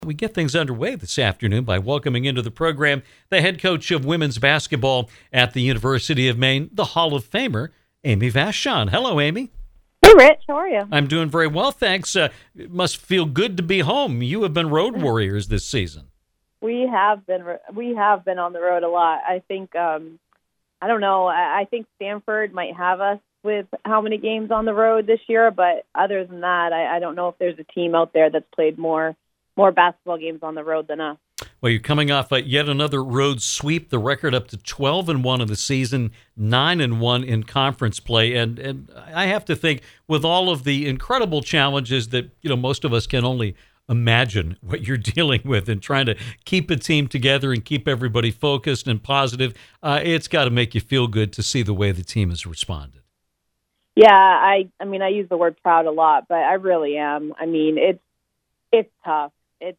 We get things underway this afternoon by welcoming into the program the head coach of women's basketball at the University of Maine, the Hall of Famer, Amy Vachon. Hello, Amy. Hey, Rich. How are you? I'm doing very well, thanks. It must feel good to be home. You have been road warriors this season. We have been on the road a lot. I think I don't know. I think Stanford might have us with how many games on the road this year, but other than that, I don't know if there's a team out there that's played more basketball games on the road than us. Well, you're coming off yet another road sweep, the record up to 12-1 of the season, 9-1 in conference play. And I have to think, with all of the incredible challenges that most of us can only imagine what you're dealing with and trying to keep a team together and keep everybody focused and positive, it's got to make you feel good to see the way the team has responded. Yeah, I mean, I use the word proud a lot, but I really am. I mean, it's tough.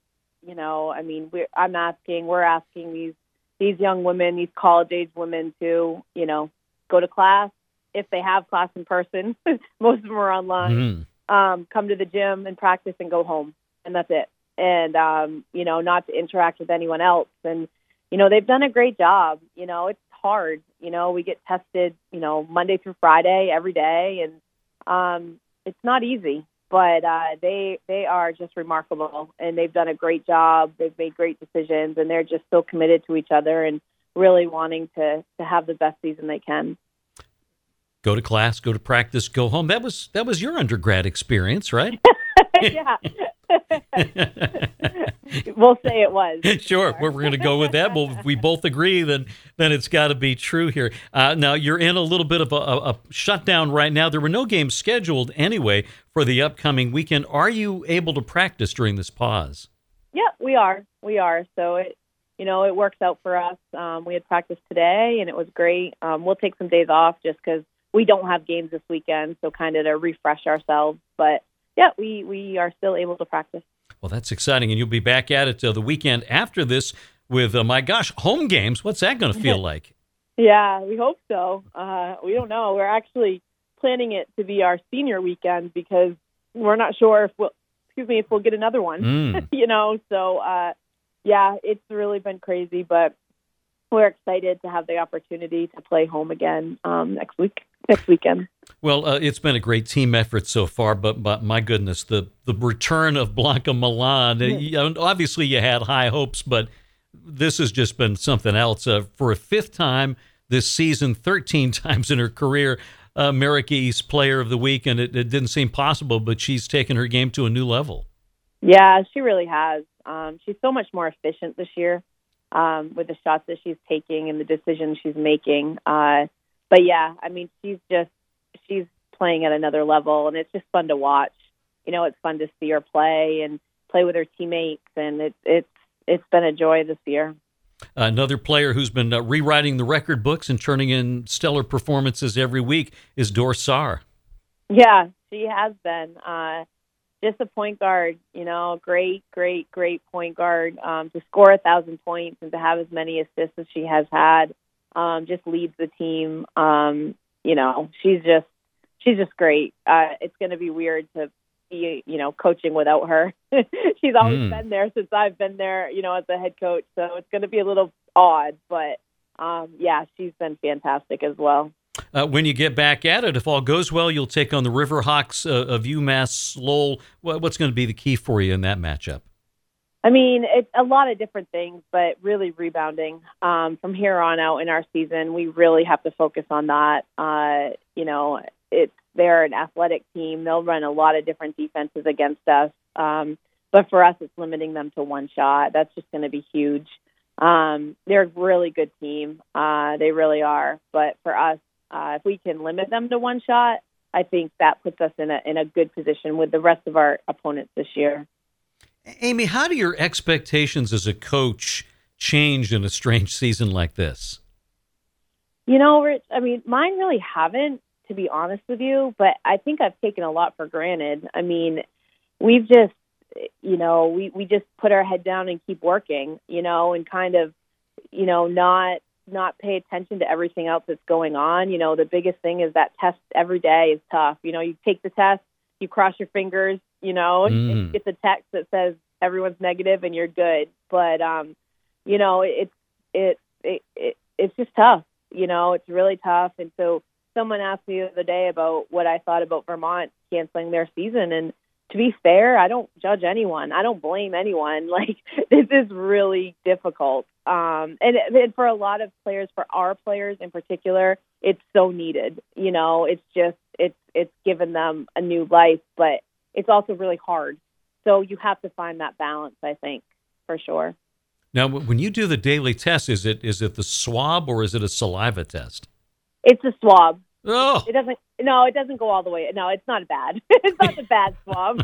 We're asking these young women, these college-age women to, go to class if they have class in person. Most of them are online. Come to the gym and practice and go home, and that's it. And, not to interact with anyone else. And, they've done a great job. It's hard. We get tested, Monday through Friday every day, and it's not easy. But they are just remarkable, and they've done a great job. They've made great decisions, and they're just so committed to each other and really wanting to have the best season they can. Go to class, go to practice, go home. That was your undergrad experience, right? Yeah. We'll say it was. Sure, we're going to go with that. Well, if we both agree, then it's got to be true here. Now, you're in a little bit of a shutdown right now. There were no games scheduled anyway for the upcoming weekend. Are you able to practice during this pause? Yeah, we are. So it works out for us. We had practice today, and it was great. We'll take some days off just because we don't have games this weekend, so kind of to refresh ourselves. But yeah, we are still able to practice. Well, that's exciting, and you'll be back at it the weekend after this with, home games. What's that going to feel like? Yeah, we hope so. We don't know. We're actually planning it to be our senior weekend because we're not sure if we'll get another one. So yeah, it's really been crazy, but we're excited to have the opportunity to play home again next weekend. Well, it's been a great team effort so far, but my goodness, the return of Blanca Milan, obviously you had high hopes, but this has just been something else. For a fifth time this season, 13 times in her career, America East Player of the Week, and it didn't seem possible, but she's taken her game to a new level. Yeah, she really has. She's so much more efficient this year with the shots that she's taking and the decisions she's making. But yeah, I mean, she's playing at another level, and it's just fun to watch. It's fun to see her play and play with her teammates, and it's been a joy this year. Another player who's been rewriting the record books and turning in stellar performances every week is Dorsar. Yeah, she has been. Just a point guard, great point guard. To score 1,000 points and to have as many assists as she has had, just leads the team. She's just great. It's going to be weird to be, coaching without her. She's always been there since I've been there, as a head coach. So it's going to be a little odd, but yeah, she's been fantastic as well. When you get back at it, if all goes well, you'll take on the Riverhawks of UMass Lowell. What's going to be the key for you in that matchup? I mean, it's a lot of different things, but really rebounding. From here on out in our season, we really have to focus on that. They're an athletic team. They'll run a lot of different defenses against us. But for us, it's limiting them to one shot. That's just going to be huge. They're a really good team. They really are. But for us, if we can limit them to one shot, I think that puts us in a good position with the rest of our opponents this year. Amy, how do your expectations as a coach change in a strange season like this? Rich, I mean, mine really haven't, to be honest with you, but I think I've taken a lot for granted. I mean, we've just, we just put our head down and keep working, and kind of, not pay attention to everything else that's going on. The biggest thing is that test every day is tough. You take the test, you cross your fingers, and you get the text that says everyone's negative and you're good. But you know, it's just tough. You know, it's really tough. And so someone asked me the other day about what I thought about Vermont canceling their season, and to be fair, I don't judge anyone. I don't blame anyone. Like, this is really difficult. And for a lot of players, for our players in particular, it's so needed. You know, it's just, it's given them a new life, but it's also really hard. So you have to find that balance, I think, for sure. Now, when you do the daily test, is it the swab or is it a saliva test? It's a swab. Oh, it doesn't go all the way. No, it's not bad. It's not the bad swab.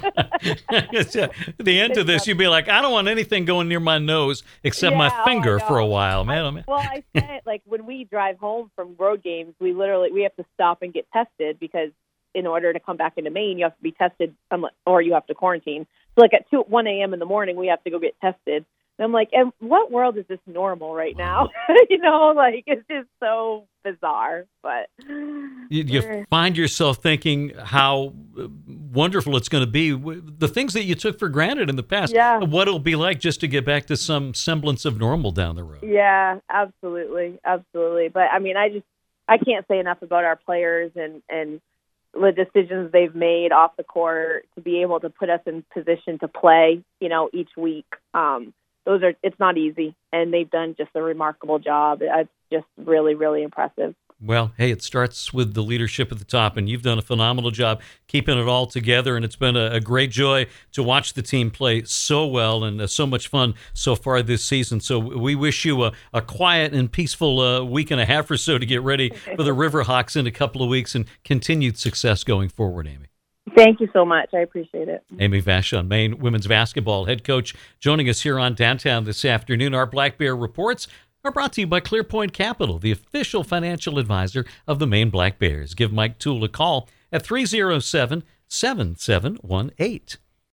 At the end of this, you'd be like, I don't want anything going near my nose except my finger for a while, man. Well, I said, like, when we drive home from road games, we have to stop and get tested, because in order to come back into Maine, you have to be tested, or you have to quarantine. So, like, at 1 a.m. in the morning, we have to go get tested. And I'm like, in what world is this normal right now? You know, like, it's just so bizarre. But you find yourself thinking how wonderful it's going to be. The things that you took for granted in the past, what it'll be like just to get back to some semblance of normal down the road. Yeah, absolutely. Absolutely. But, I mean, I can't say enough about our players and the decisions they've made off the court to be able to put us in position to play, you know, each week. It's not easy, and they've done just a remarkable job. It's just really, really impressive. Well, hey, it starts with the leadership at the top, and you've done a phenomenal job keeping it all together, and it's been a great joy to watch the team play so well and so much fun so far this season. So we wish you a quiet and peaceful week and a half or so to get ready for the Riverhawks in a couple of weeks, and continued success going forward, Amy. Thank you so much. I appreciate it. Amy Vachon, Maine women's basketball head coach, joining us here on Downtown this afternoon. Our Black Bear reports are brought to you by ClearPoint Capital, the official financial advisor of the Maine Black Bears. Give Mike Toole a call at 307-7718.